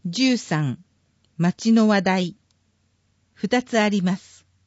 13、町の話題。2つあります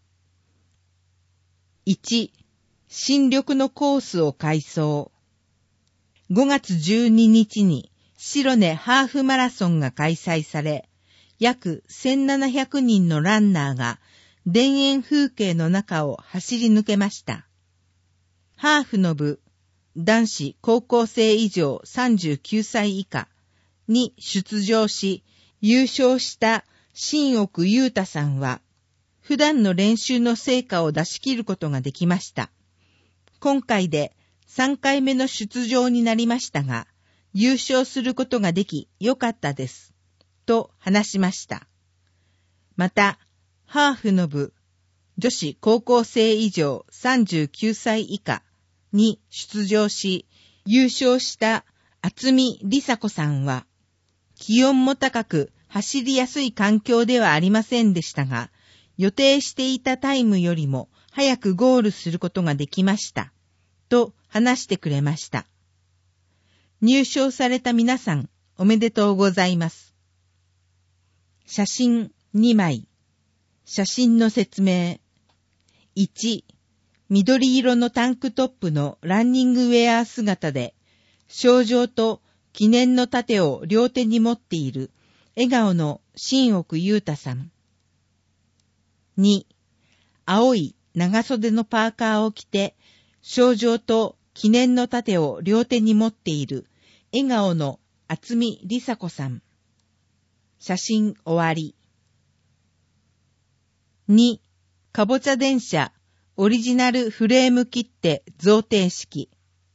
。1、新緑のコースを改装。5月12日に白根ハーフマラソンが開催され、約1700人のランナーが田園風景の中を走り抜けました。ハーフの部、男子高校生以上39歳以下に出場し、優勝した新奥優太さんは、普段の練習の成果を出し切ることができました。今回で3回目の出場になりましたが、優勝することができよかったです、と話しました。また、ハーフの部、女子高校生以上39歳以下に出場し、優勝した渥美梨紗子さんは、気温も高く走りやすい環境ではありませんでしたが、予定していたタイムよりも早くゴールすることができました、と話してくれました。入賞された皆さん、おめでとうございます。写真2枚。写真の説明。1、緑色のタンクトップのランニングウェア姿で、賞状と記念の盾を両手に持っている笑顔の新奥優太さん。2、青い長袖のパーカーを着て、賞状と記念の盾を両手に持っている笑顔の渥美梨紗子さん。写真終わり。2、かぼちゃ電車オリジナルフレーム切手贈呈式。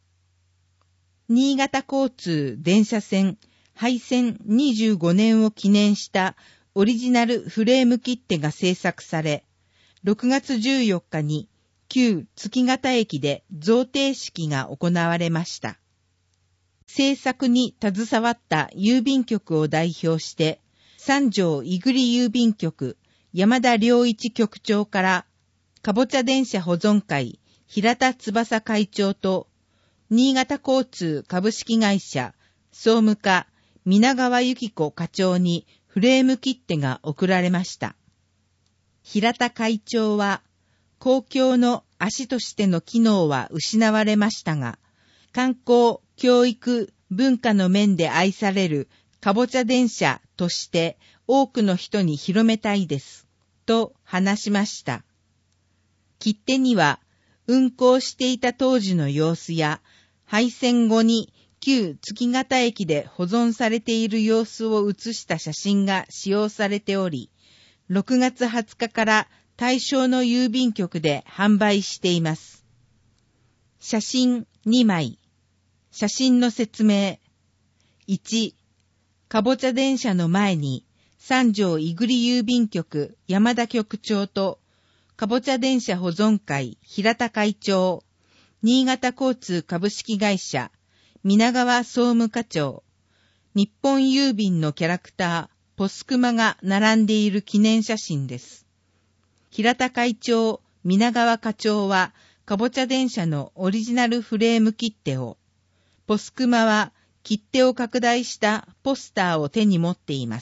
新潟交通電車線廃線25年を記念したオリジナルフレーム切手が制作され、6月14日に旧月形駅で贈呈式が行われました。制作に携わった郵便局を代表して、三条いぐり郵便局山田良一局長から、かぼちゃ電車保存会平田翼会長と、新潟交通株式会社総務課皆川由紀子課長にフレーム切手が贈られました。平田会長は、公共の足としての機能は失われましたが、観光、教育、文化の面で愛されるかぼちゃ電車として多くの人に広めたいです、と話しました。切手には、運行していた当時の様子や、廃線後に旧月形駅で保存されている様子を写した写真が使用されており、6月20日から対象の郵便局で販売しています。写真2枚。写真の説明。1、かぼちゃ電車の前に三条いぐり郵便局山田局長とかぼちゃ電車保存会平田会長、新潟交通株式会社皆川総務課長、日本郵便のキャラクターポスクマが並んでいる記念写真です。平田会長、皆川課長はかぼちゃ電車のオリジナルフレーム切手を、ポスクマは切手を拡大したポスターを手に持っています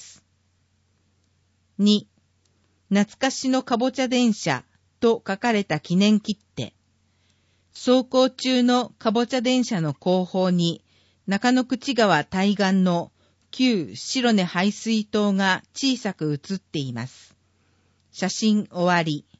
。2、懐かしのかぼちゃ電車と書かれた記念切手。走行中のかぼちゃ電車の後方に中野口川対岸の旧白根排水塔が小さく写っています。写真終わり。